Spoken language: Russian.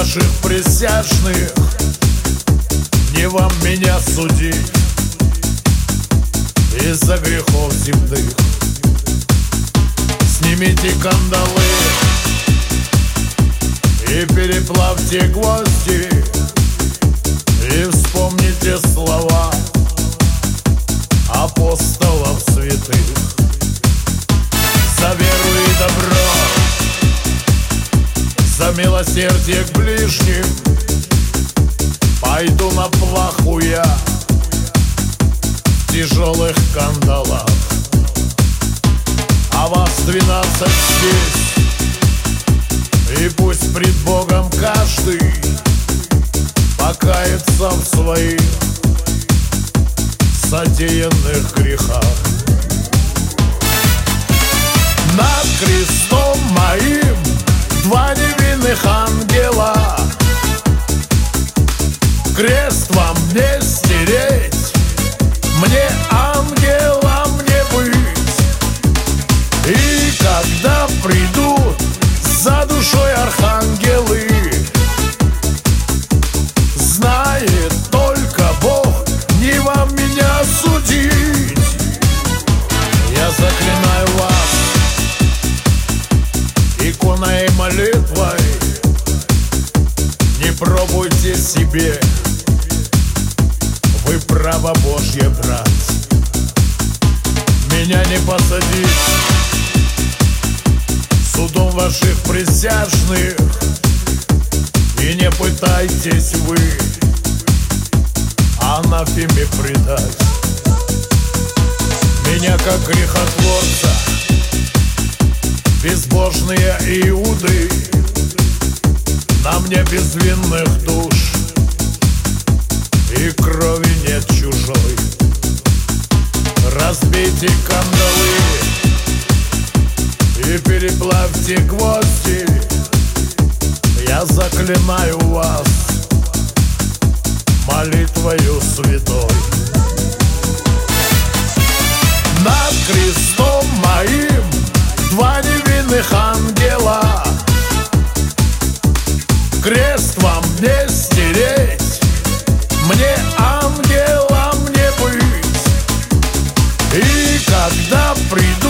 ваших присяжных, не вам меня судить из-за грехов земных. Снимите кандалы и переплавьте гвозди, и вспомните слова апостолов святых. За веру и добро, за милосердие к ближним пойду на плаху я в тяжелых кандалах. А вас 12 здесь, и пусть пред Богом каждый покается в своих содеянных грехах. Над крестом моим 2 невинных ангела, крест вам не стереть, мне ангелом не быть. И когда придут за душой архангелы, знает только Бог, не вам меня судить. Я заклинаю вас иконой и молитвой, не пробуйте себе вы право Божье брать. Меня не посадить судом ваших присяжных, и не пытайтесь вы анафеме предать. Меня как грехотворца безбожные иуды, на мне безвинных душ и крови нет чужой. Разбейте кандалы и переплавьте гвозди, я заклинаю вас молитвою святой. Над крестом моим 2 невинных ангела, крест вам не стереть, мне ангелом не быть. И когда придут